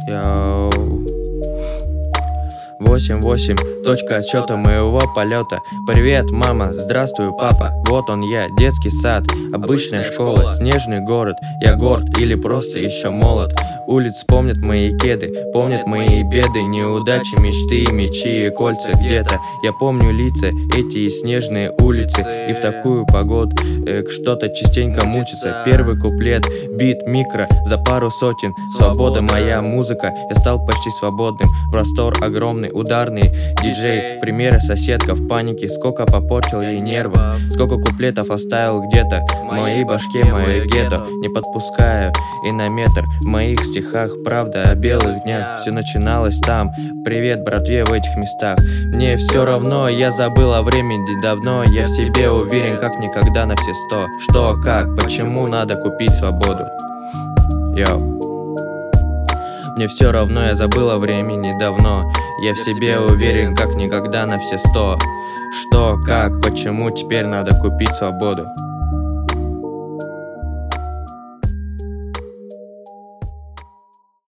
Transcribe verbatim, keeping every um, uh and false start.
Йоу. Восемь, восемь, точка отсчета моего полета. Привет, мама, здравствуй, папа. Вот он я, детский сад, обычная школа, снежный город. Я горд или просто еще молод. Улиц помнят мои кеды, помнят мои беды, неудачи, мечты, мечи и кольца где-то. Я помню лица, эти снежные улицы, и в такую погоду э, что-то частенько мучится. Первый куплет, бит, микро, за пару сотен. Свобода моя музыка, я стал почти свободным. Простор огромный, ударный диджей. Примеры соседка в панике, сколько попортил ей нервы. Сколько куплетов оставил где-то в моей башке, мое гетто. Не подпускаю и на метр в моих стихах правда о белых днях. Все начиналось там, привет братве в этих местах. Мне все равно, я забыл о времени давно. Я в себе уверен как никогда на все сто. Что, как, почему надо купить свободу? Йоу. Мне все равно, я забыл о времени давно. Я в себе уверен как никогда на все сто. Что, как, почему теперь надо купить свободу?